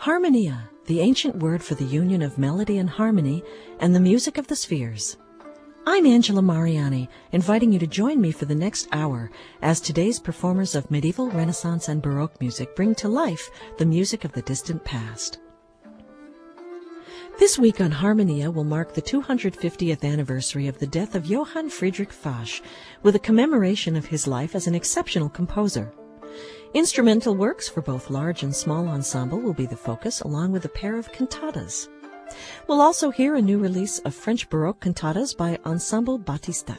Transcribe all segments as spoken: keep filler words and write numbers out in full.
Harmonia, the ancient word for the union of melody and harmony and the music of the spheres. I'm Angela Mariani, inviting you to join me for the next hour as today's performers of medieval, Renaissance, and Baroque music bring to life the music of the distant past. This week on Harmonia will mark the two hundred fiftieth anniversary of the death of Johann Friedrich Fasch, with a commemoration of his life as an exceptional composer. Instrumental works for both large and small ensemble will be the focus, along with a pair of cantatas. We'll also hear a new release of French Baroque cantatas by Ensemble Battista.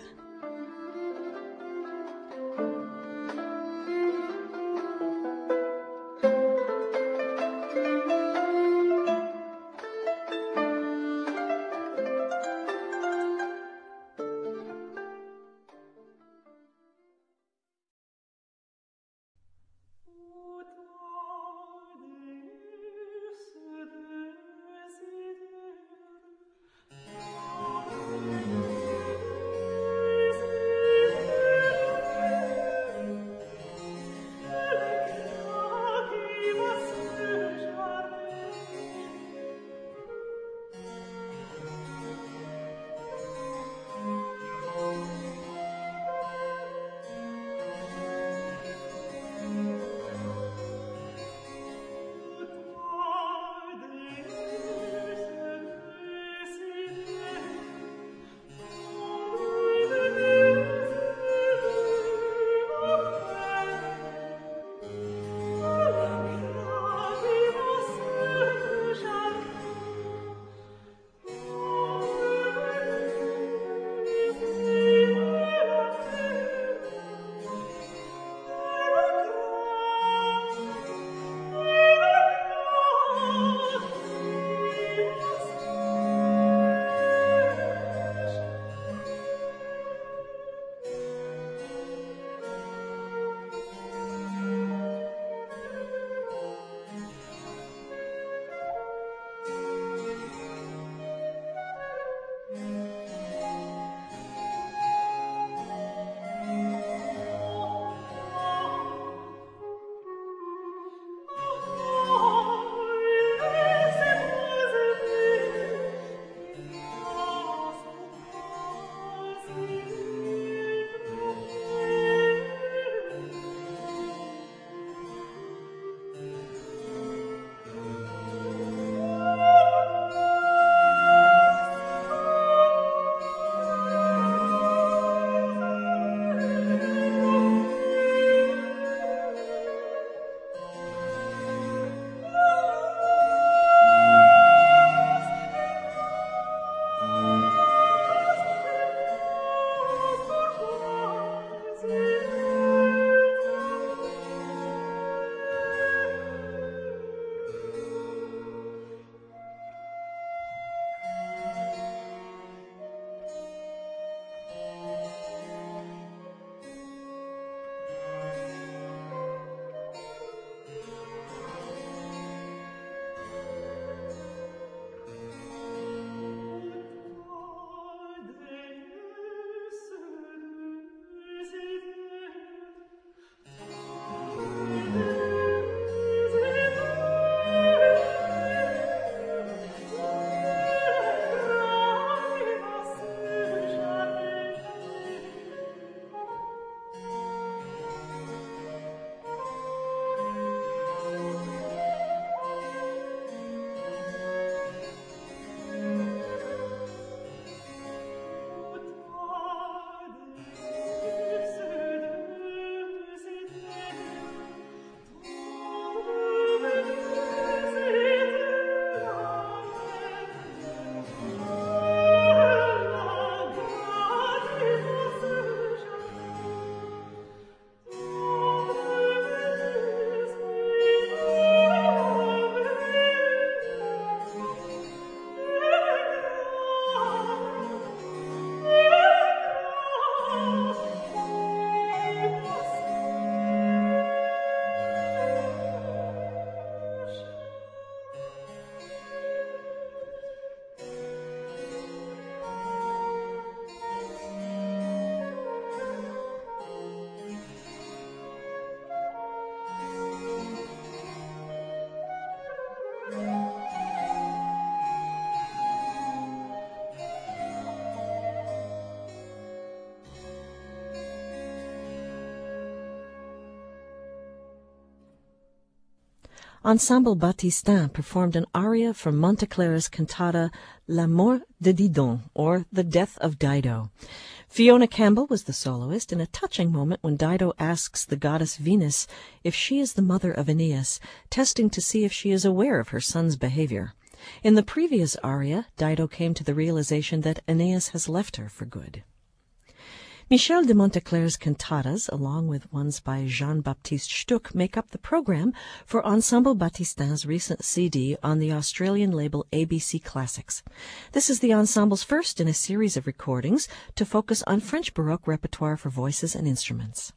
Ensemble Baptistin performed an aria from Monteclair's cantata La Mort de Didon, or The Death of Dido. Fiona Campbell was the soloist in a touching moment when Dido asks the goddess Venus if she is the mother of Aeneas, testing to see if she is aware of her son's behavior. In the previous aria, Dido came to the realization that Aeneas has left her for good. Michel de Monteclair's cantatas, along with ones by Jean-Baptiste Stuck, make up the program for Ensemble Baptistin's recent C D on the Australian label A B C Classics. This is the ensemble's first in a series of recordings to focus on French Baroque repertoire for voices and instruments.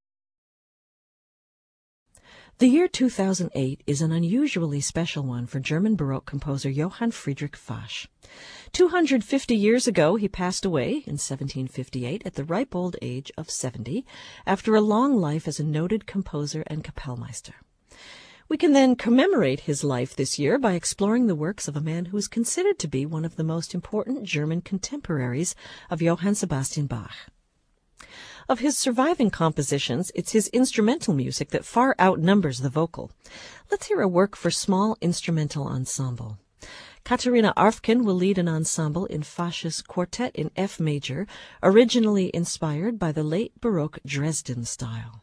The year two thousand eight is an unusually special one for German Baroque composer Johann Friedrich Fasch. two hundred fifty years ago, he passed away in seventeen fifty-eight at the ripe old age of seventy, after a long life as a noted composer and Kapellmeister. We can then commemorate his life this year by exploring the works of a man who is considered to be one of the most important German contemporaries of Johann Sebastian Bach. Of his surviving compositions, it's his instrumental music that far outnumbers the vocal. Let's hear a work for small instrumental ensemble. Katharina Arfken will lead an ensemble in Fasch's Quartet in F major, originally inspired by the late Baroque Dresden style.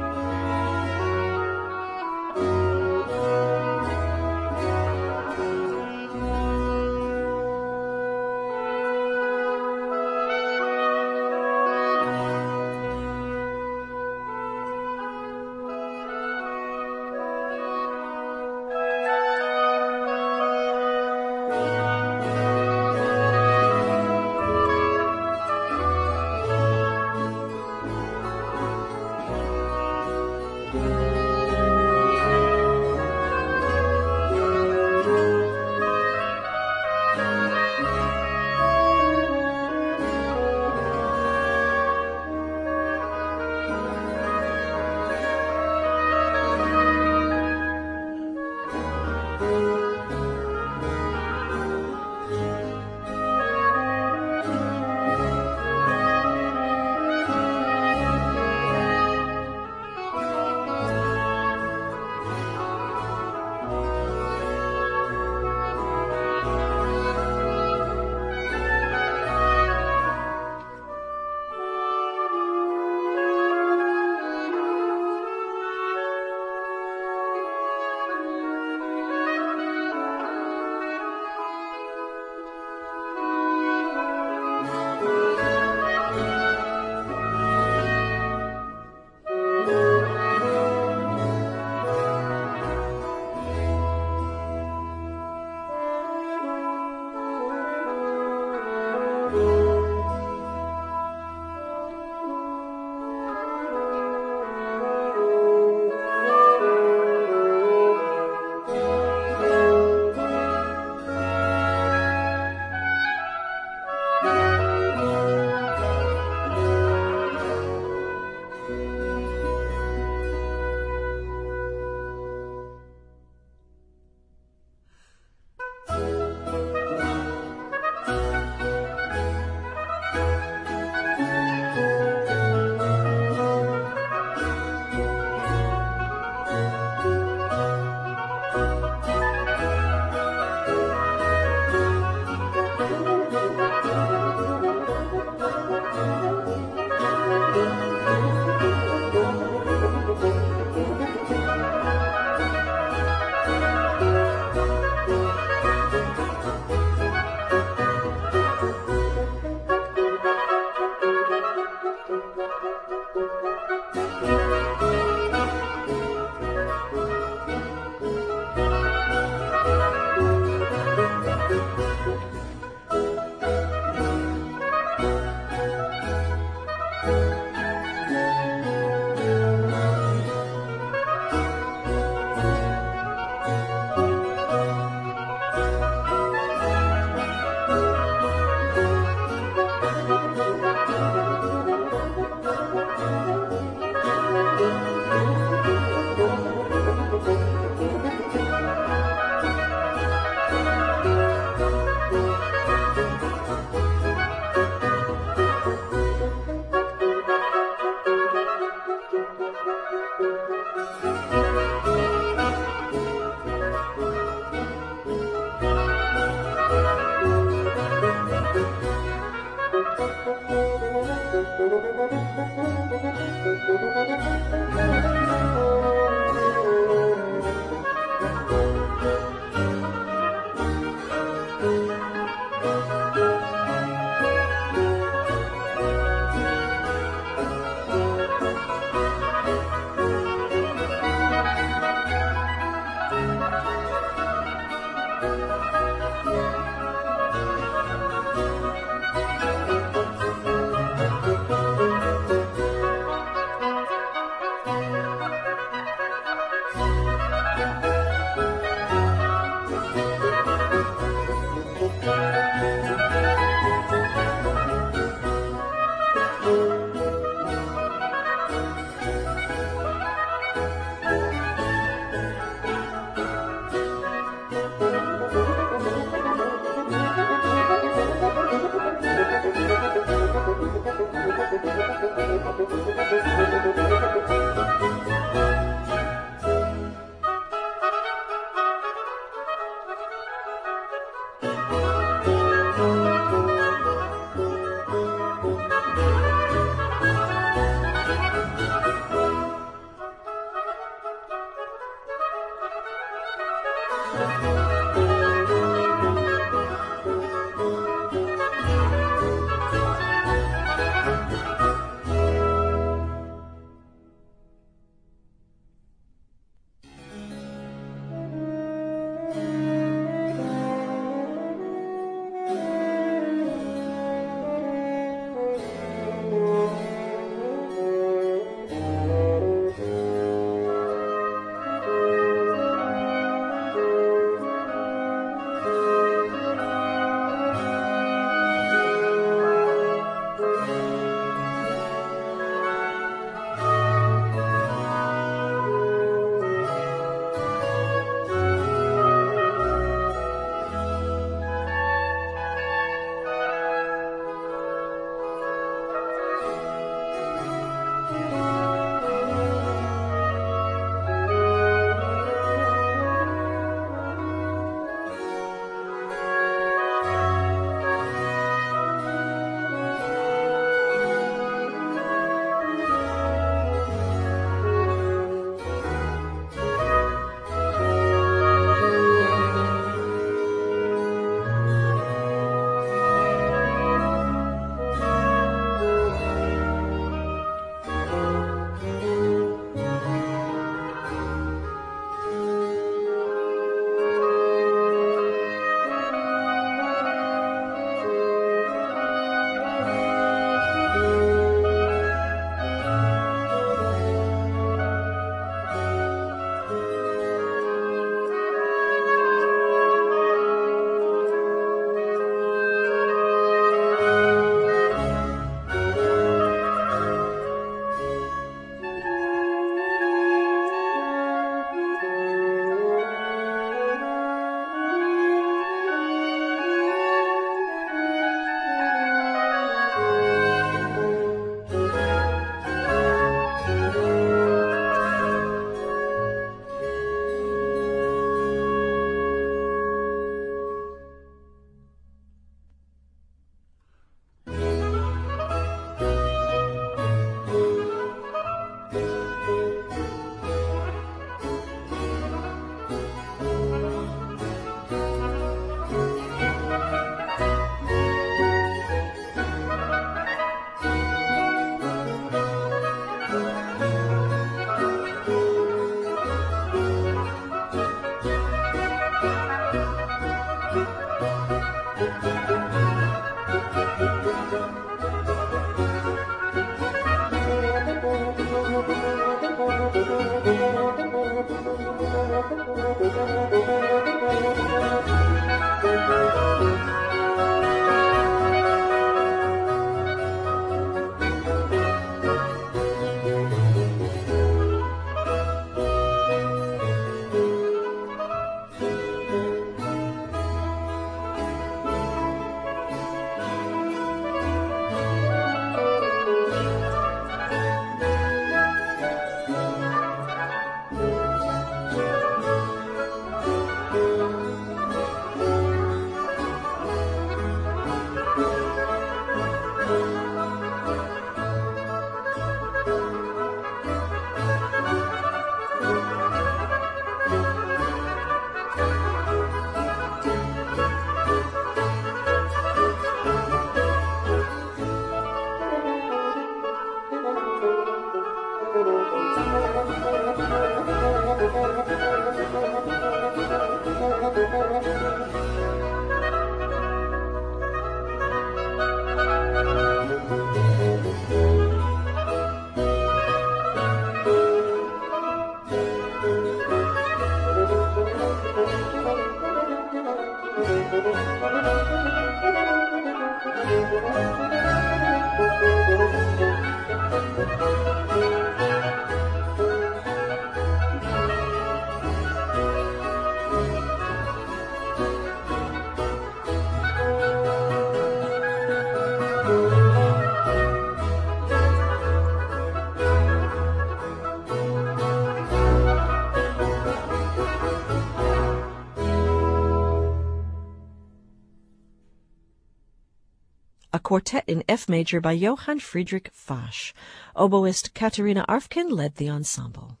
A quartet in F major by Johann Friedrich Fasch. Oboist Katharina Arfkind led the ensemble.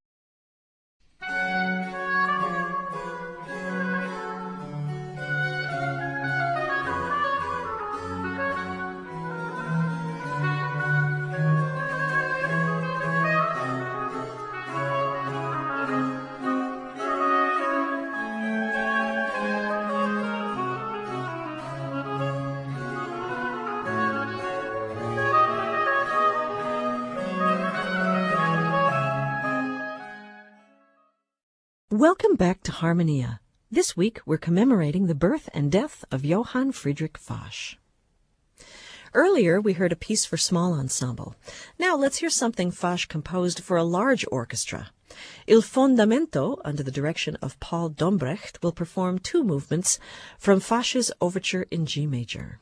Welcome back to Harmonia. This week we're commemorating the birth and death of Johann Friedrich Fasch. Earlier we heard a piece for small ensemble. Now let's hear something Fasch composed for a large orchestra. Il Fondamento, under the direction of Paul Dombrecht, will perform two movements from Fasch's Overture in G major.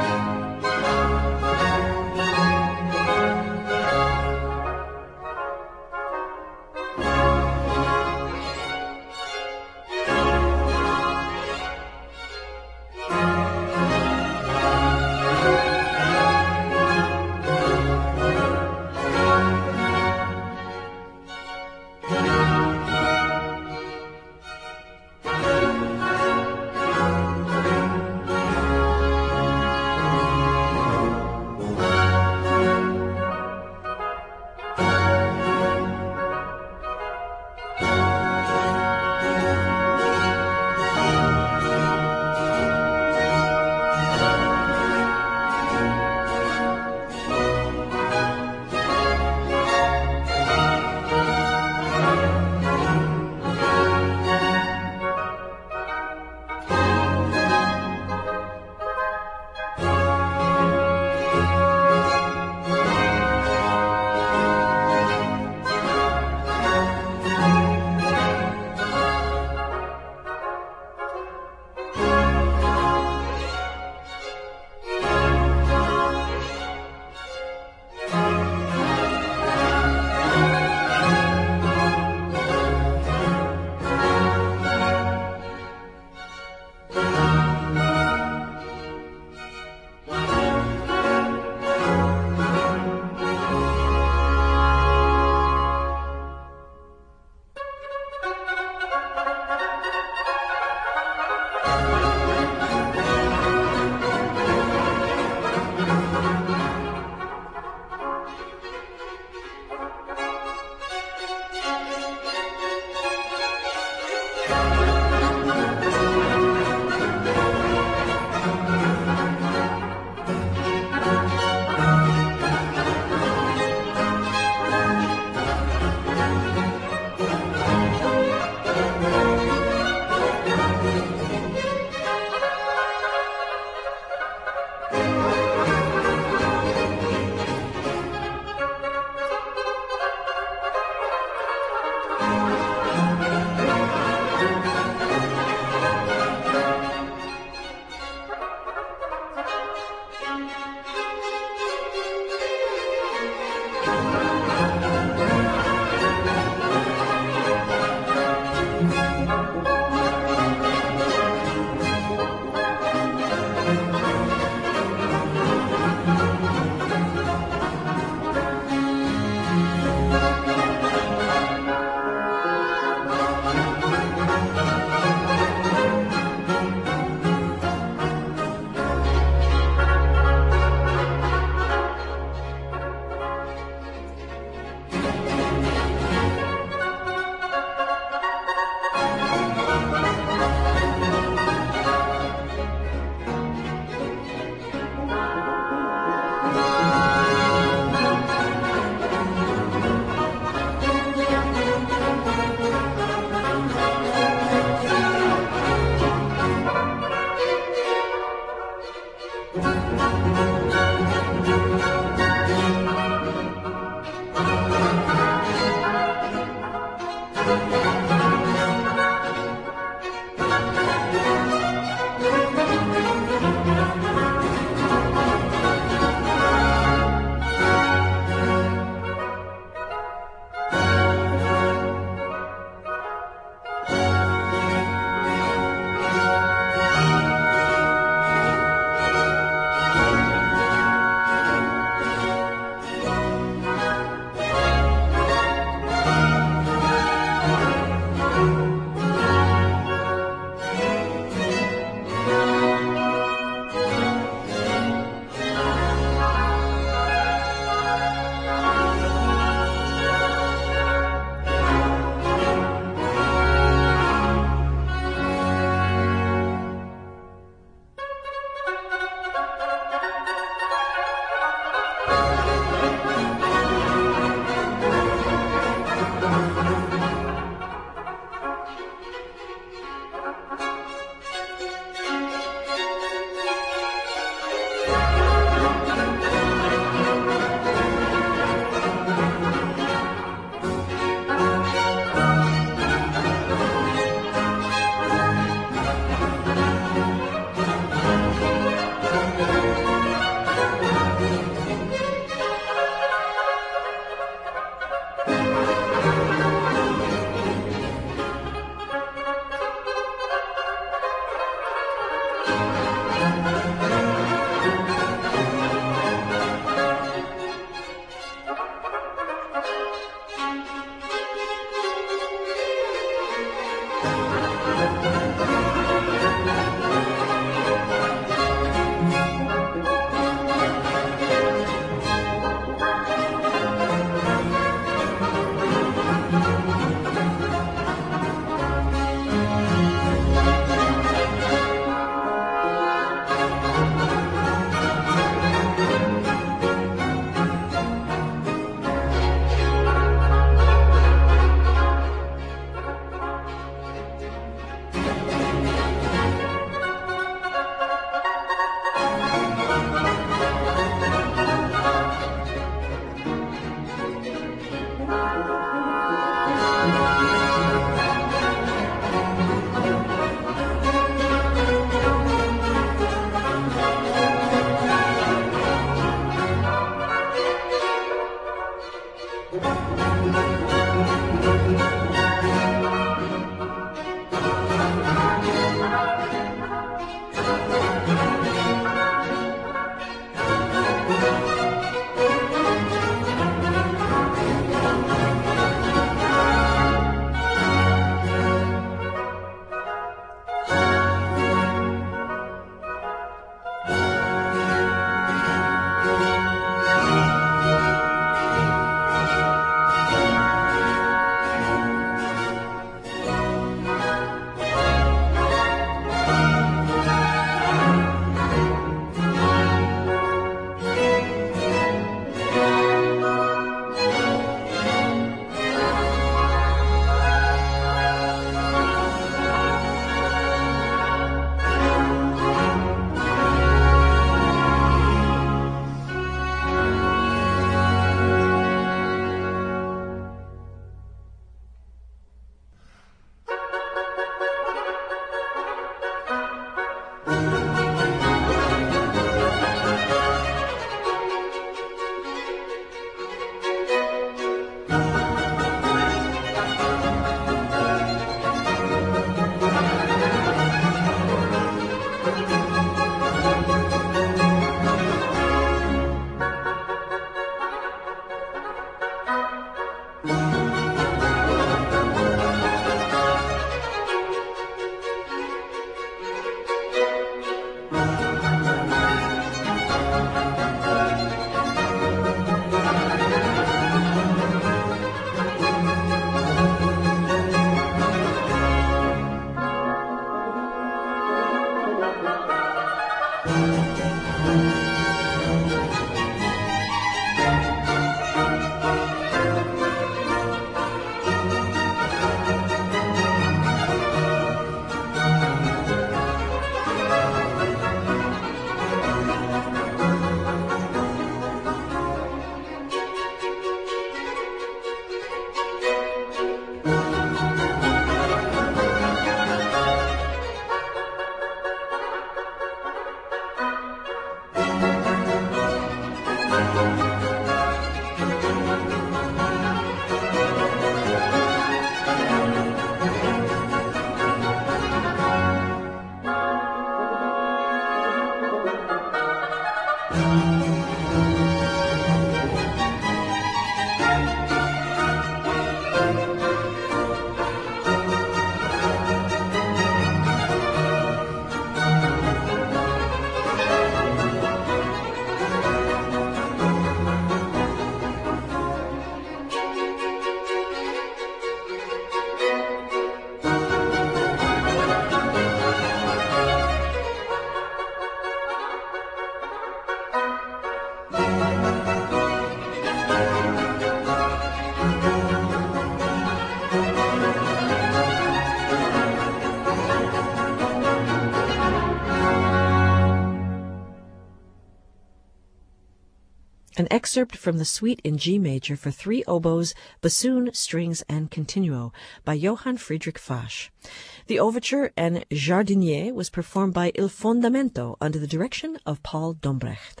An excerpt from the Suite in G major for three oboes, bassoon, strings, and continuo by Johann Friedrich Fasch. The overture and Jardinier was performed by Il Fondamento under the direction of Paul Dombrecht.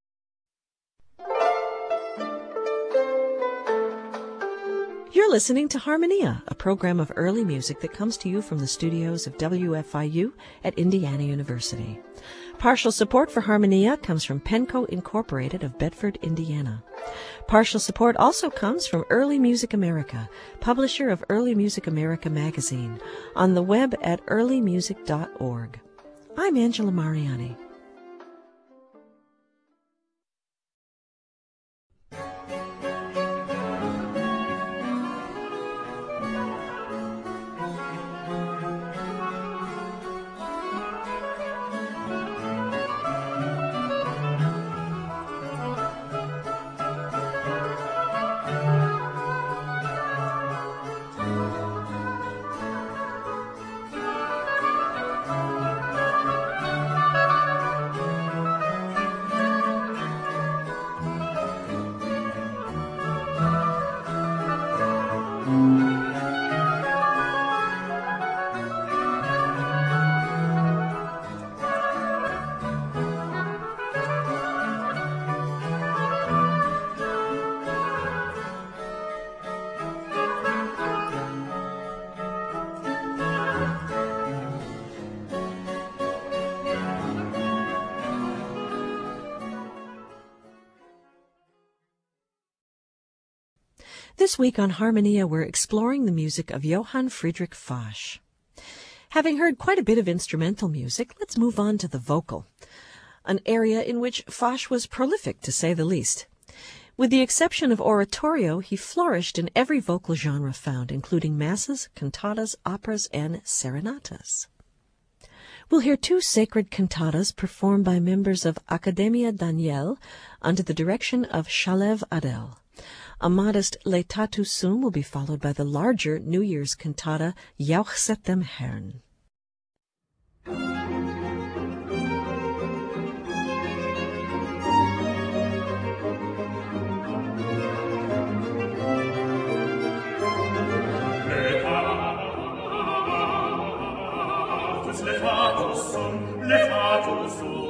You're listening to Harmonia, a program of early music that comes to you from the studios of W F I U at Indiana University. Partial support for Harmonia comes from Penco Incorporated of Bedford, Indiana. Partial support also comes from Early Music America, publisher of Early Music America magazine, on the web at early music dot org. I'm Angela Mariani. This week on Harmonia, we're exploring the music of Johann Friedrich Fasch. Having heard quite a bit of instrumental music, let's move on to the vocal, an area in which Fasch was prolific, to say the least. With the exception of oratorio, he flourished in every vocal genre found, including masses, cantatas, operas, and serenatas. We'll hear two sacred cantatas performed by members of Accademia Daniel under the direction of Shalev Adel. A modest Laetatus Sum will be followed by the larger New Year's cantata Jauchzet dem Herrn. Laetatus Sum, Laetatus Sum.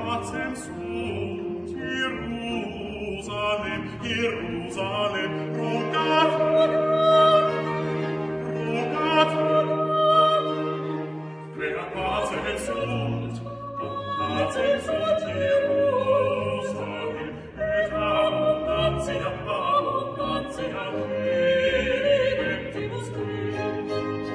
pacem sunt, Jerusalem, Jerusalem, rogat, rogat, quia pacem sunt, pacem sunt, Jerusalem, et abundantia, abundantia, redemptimus Christi.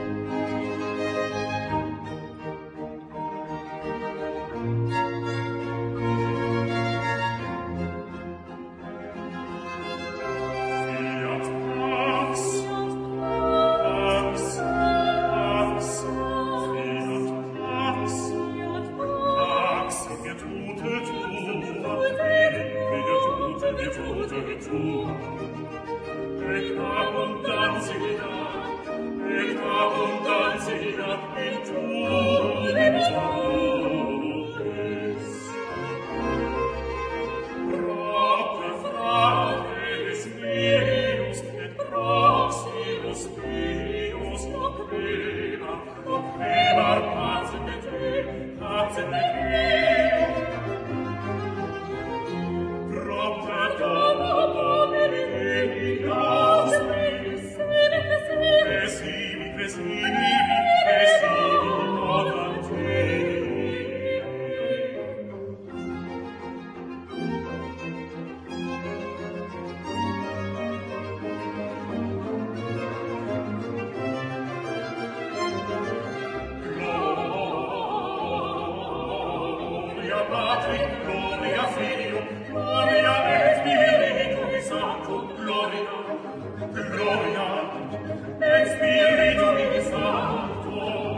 Et abundantia, et abundantia in tuum nobis. Propter fratres meus, et proximus meus, procrema, procrema pacem et rem, pacem et rem. Propter domo Domini, Pesivi, pesivi, pesivi, odam Tei. Gloria Patri, Gloria Filio, Gloria et Spiritui Sancto, Gloria, Gloria et Spiritui Sancto.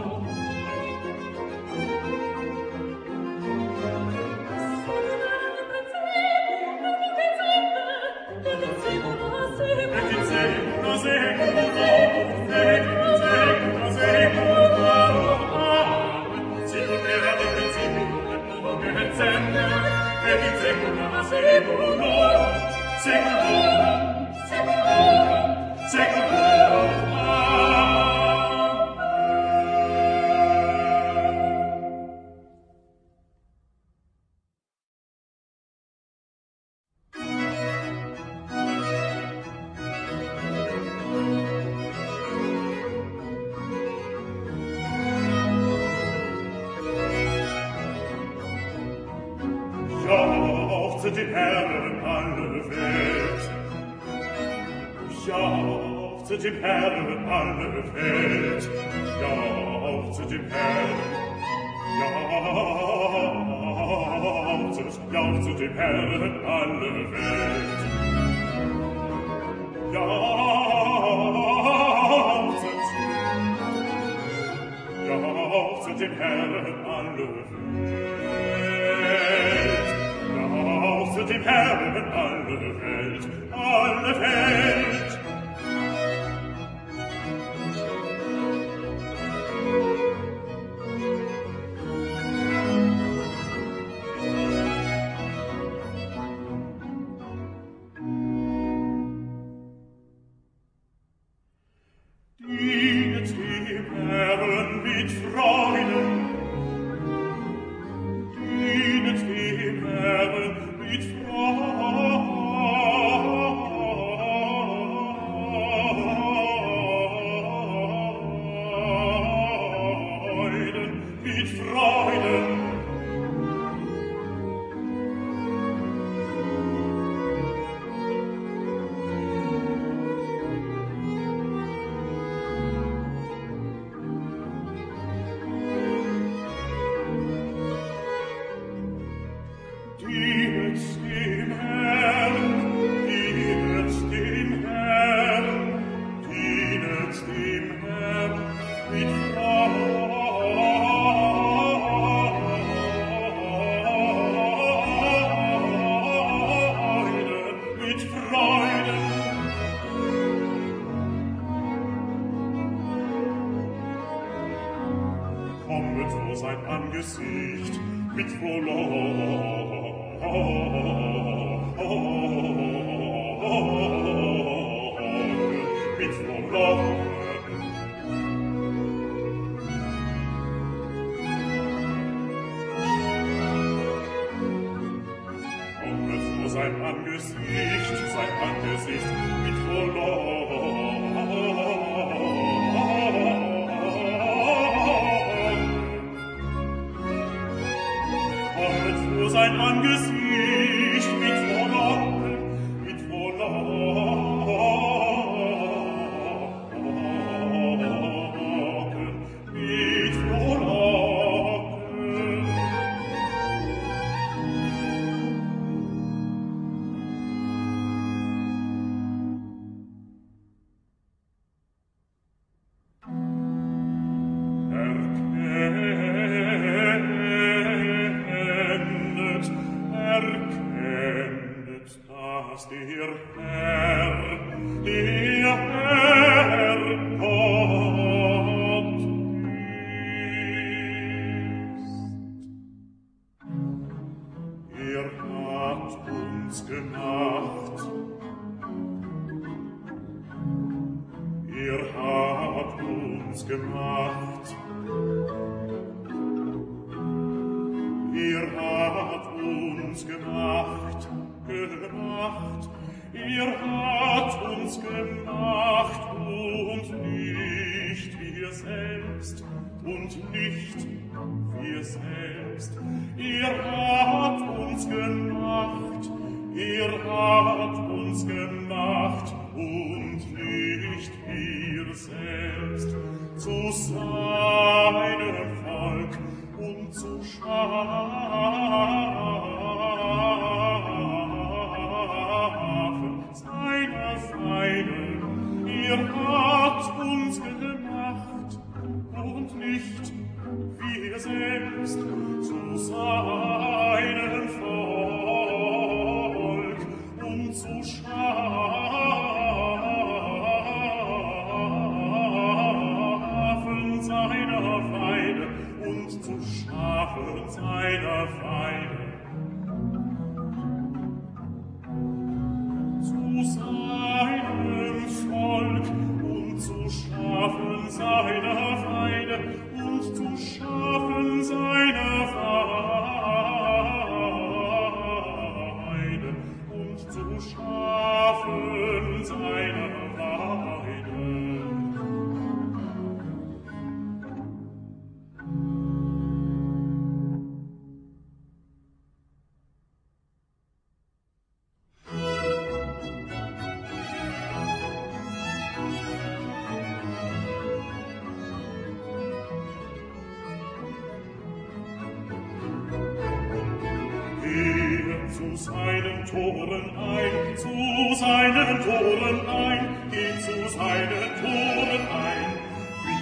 Et in secula seculorum, et in secula seculorum, Amen. Sicut erat in principio, et nunc et semper, et in secula seculorum, seculorum, seculorum, seculorum. Jauchzet dem Herrn alle Welt. Jauchzet dem Herrn alle Welt. Jauchzet dem Herrn. Jauchzet, jauchzet dem Herrn alle Welt. Jauchzet. Jauchzet dem Herrn alle Welt. Jauchzet dem Herrn alle Welt, alle Welt. Dienet dem Herrn mit Freuden, dienet dem Herrn mit Freuden, mit Freuden. Dienet dem Herrn, dienet dem Herrn, dienet dem Herrn mit Freuden, mit Freuden. Kommet vor sein Angesicht mit Frohlocken, mit Frohlocken. Angesicht mit Verloren. Kommet vor sein Angesicht mit Verloren, mit Verloren, mit Verloren. Erkennet, erkennet, dass der Herr, der Herr Gott ist. Er hat uns gemacht, er hat uns gemacht, er hat uns gemacht, gemacht, er hat uns gemacht und nicht wir selbst, und nicht wir selbst. Er hat uns gemacht, er hat uns gemacht und nicht wir selbst, zu seinem Volk und zu Schafen seiner Feinde. Er hat uns gemacht und nicht wir selbst, zu seinem Volk und zu Schafen seiner Feinde und zu Schafen seiner Feinde. Zu seinem Volk und zu Schafen seiner Feinde und zu Schafen seiner Feinde und zu Schafen seiner Feinde. Zu seinen Toren ein, zu seinen Toren ein, geht zu seinen Toren ein, mit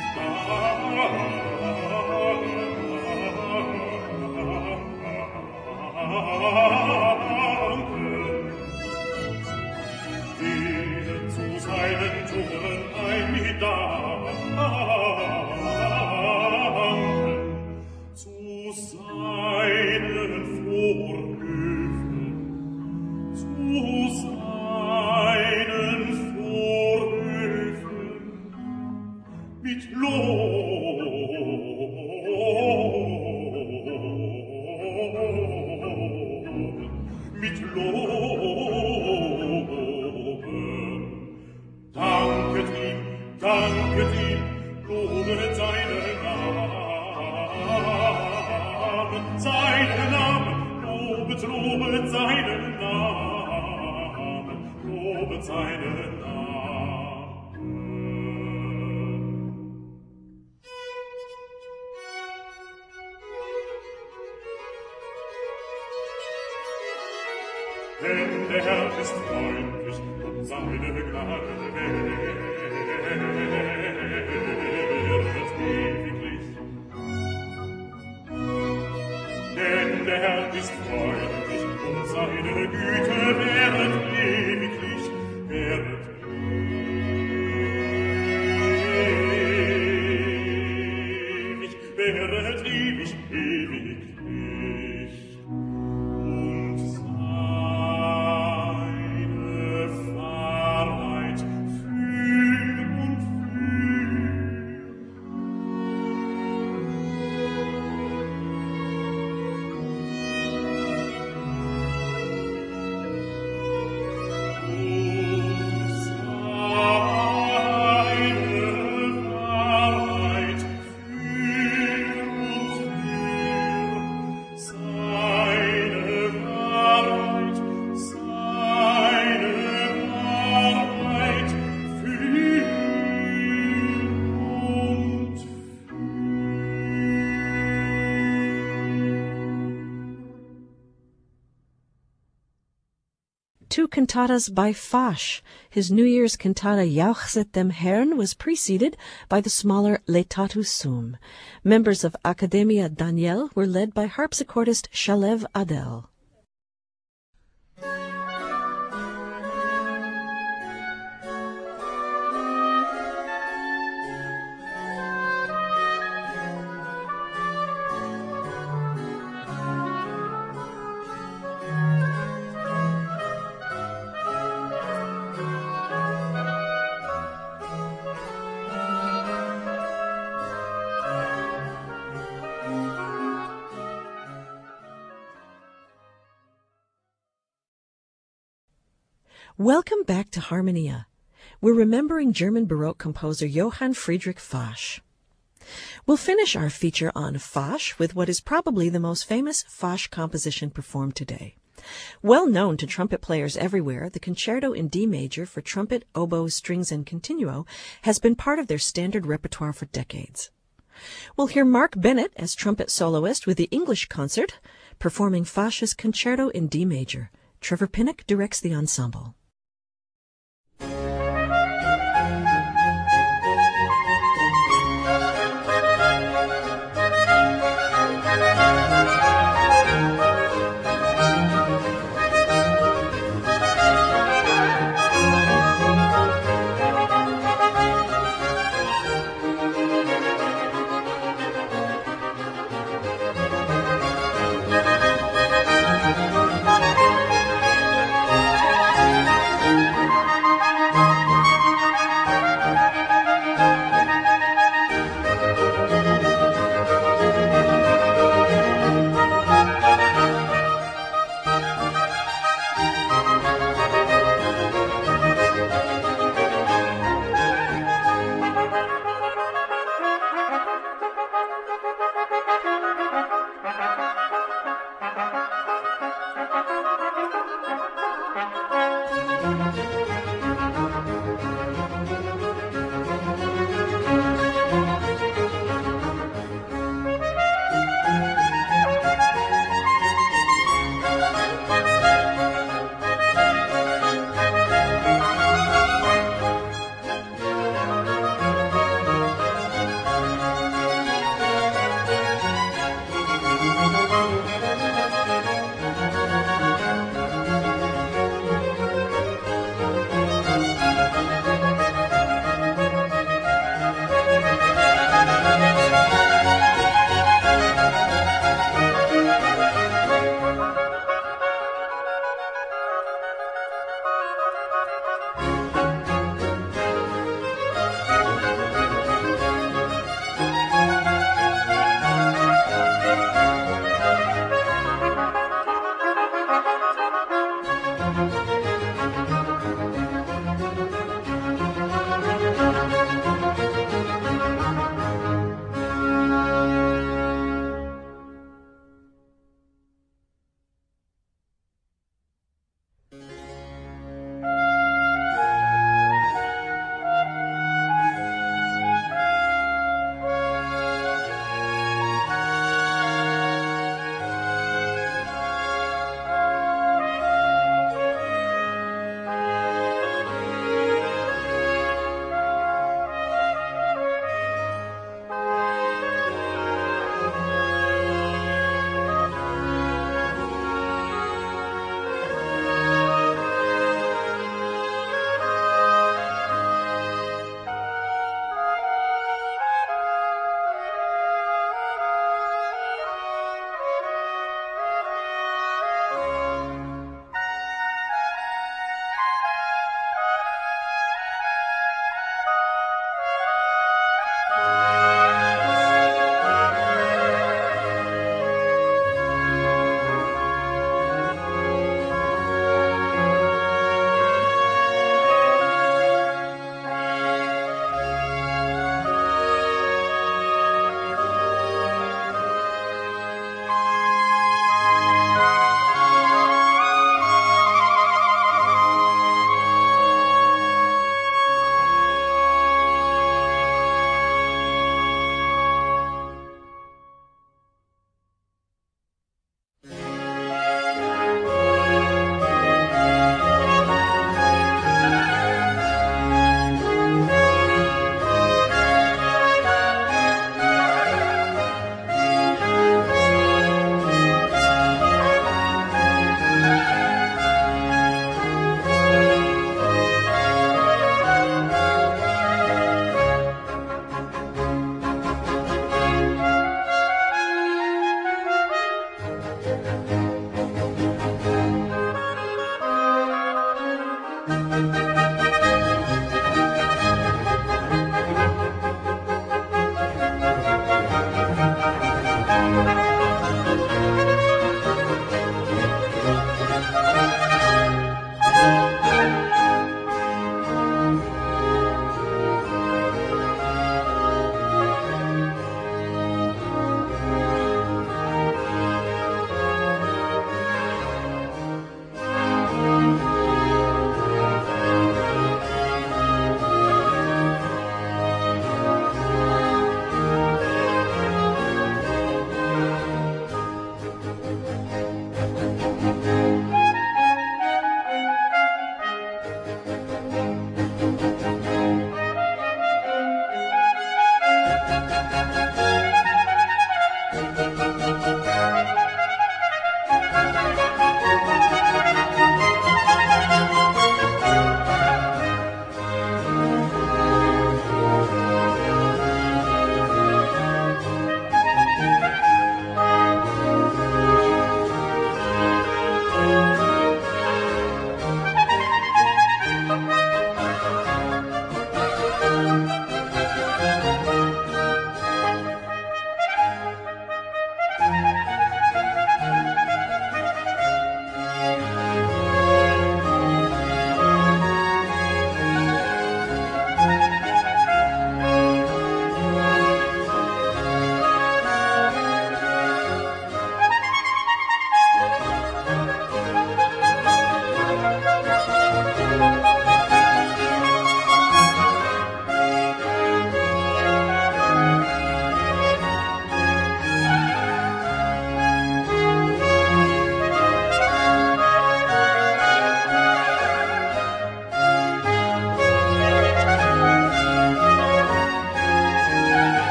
Danken. Geht zu seinen Toren ein, mit Danken, zu seinen Vorhöfen, zu seinen Vorhöfen, mit Loben, mit Loben. Danket ihm, danket ihm, lobet seinen Namen, seinen Namen, lobet, lobet seinen Namen, lobet seinen Namen. Denn der Herr ist freundlich und seine Gnade währet ewiglich. Denn der Herr ist freundlich und seine Güte währet ewiglich, währet ewig, währet ewig, ewiglich. Und seine Wahrheit für und für. two cantatas by Fasch. His New Year's cantata Jauchzet dem Herrn was preceded by the smaller Laetatus Sum. Members of Academia Daniel were led by harpsichordist Shalev Adel. Welcome back to Harmonia. We're remembering German Baroque composer Johann Friedrich Fasch. We'll finish our feature on Fasch with what is probably the most famous Fasch composition performed today. Well known to trumpet players everywhere, the Concerto in D major for trumpet, oboe, strings, and continuo has been part of their standard repertoire for decades. We'll hear Mark Bennett as trumpet soloist with the English Concert, performing Fasch's Concerto in D major. Trevor Pinnock directs the ensemble.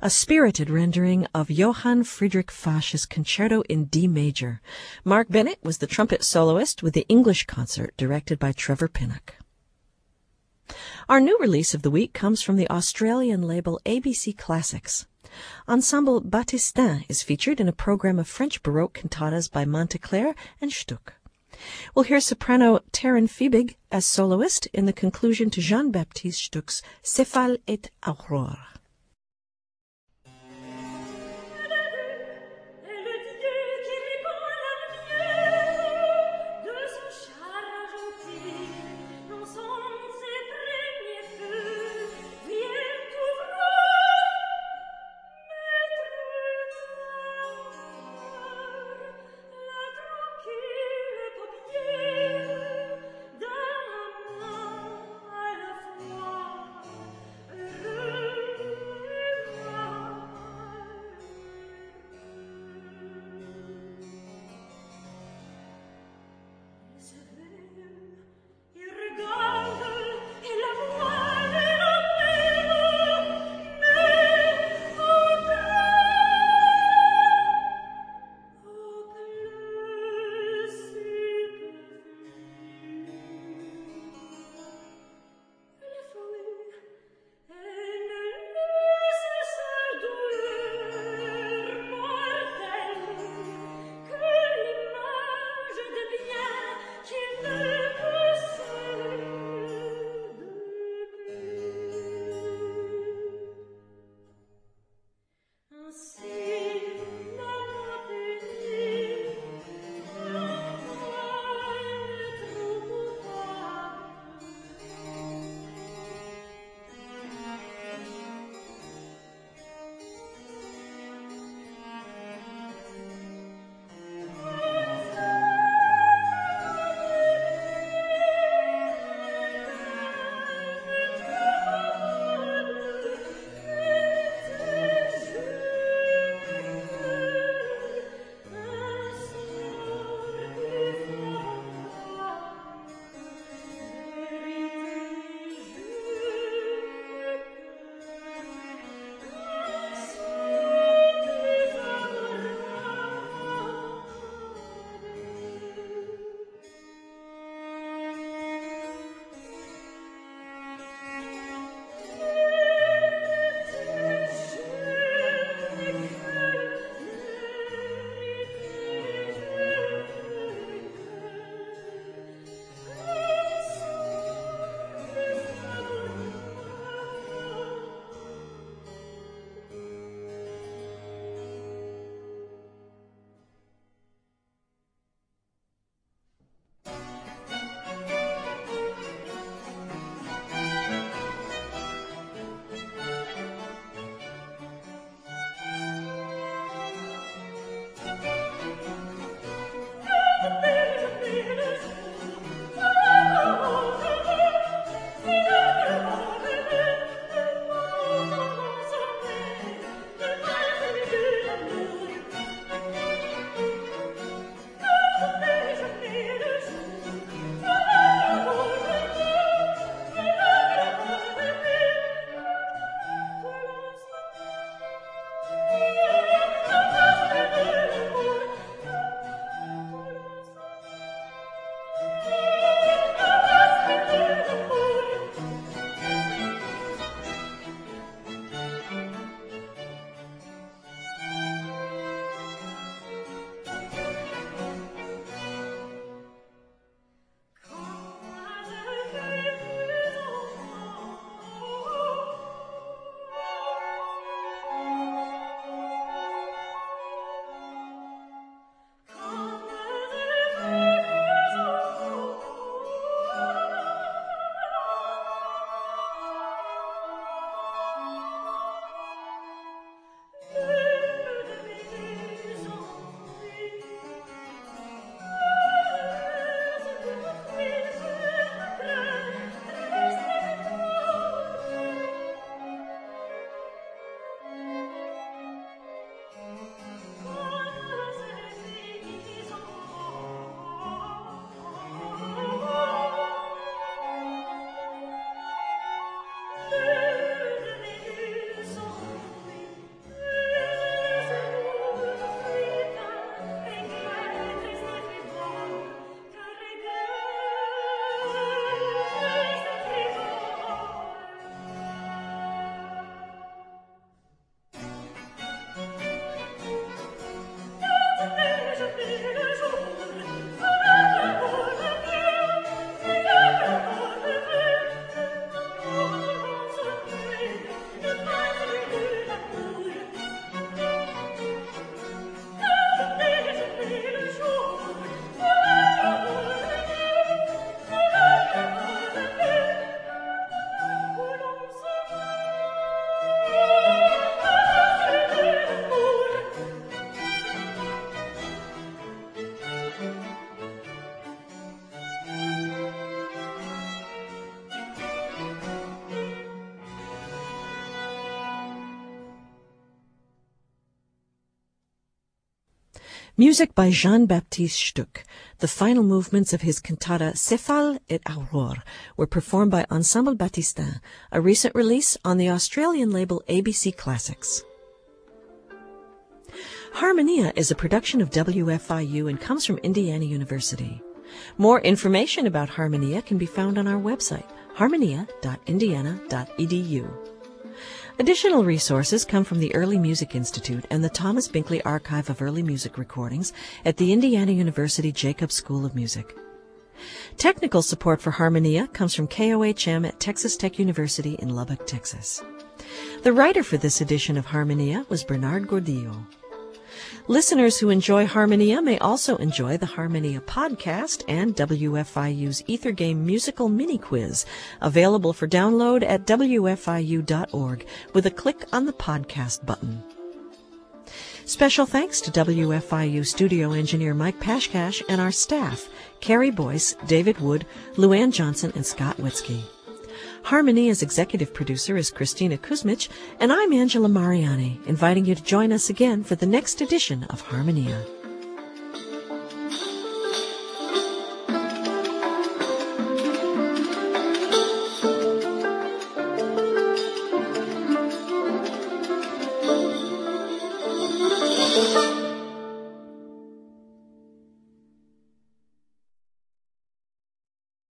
a spirited rendering of Johann Friedrich Fasch's Concerto in D major. Mark Bennett was the trumpet soloist with the English concert directed by Trevor Pinnock. Our new release of the week comes from the Australian label A B C Classics. Ensemble Battistin is featured in a program of French Baroque cantatas by Monteclair and Stuck. We'll hear soprano Taryn Fiebig as soloist in the conclusion to Jean-Baptiste Stuck's Céphale et Aurore. Music by Jean-Baptiste Stuck. The final movements of his cantata Céphale et Aurore were performed by Ensemble Baptistin, a recent release on the Australian label A B C Classics. Harmonia is a production of W F I U and comes from Indiana University. More information about Harmonia can be found on our website, harmonia dot indiana dot e d u. Additional resources come from the Early Music Institute and the Thomas Binkley Archive of Early Music Recordings at the Indiana University Jacobs School of Music. Technical support for Harmonia comes from K O H M at Texas Tech University in Lubbock, Texas. The writer for this edition of Harmonia was Bernard Gordillo. Listeners who enjoy Harmonia may also enjoy the Harmonia podcast and W F I U's Ether Game musical mini quiz, available for download at w f i u dot org with a click on the podcast button. Special thanks to W F I U studio engineer Mike Pashkash and our staff, Carrie Boyce, David Wood, Luann Johnson, and Scott Witzke. Harmonia's executive producer is Christina Kuzmich, and I'm Angela Mariani, inviting you to join us again for the next edition of Harmonia.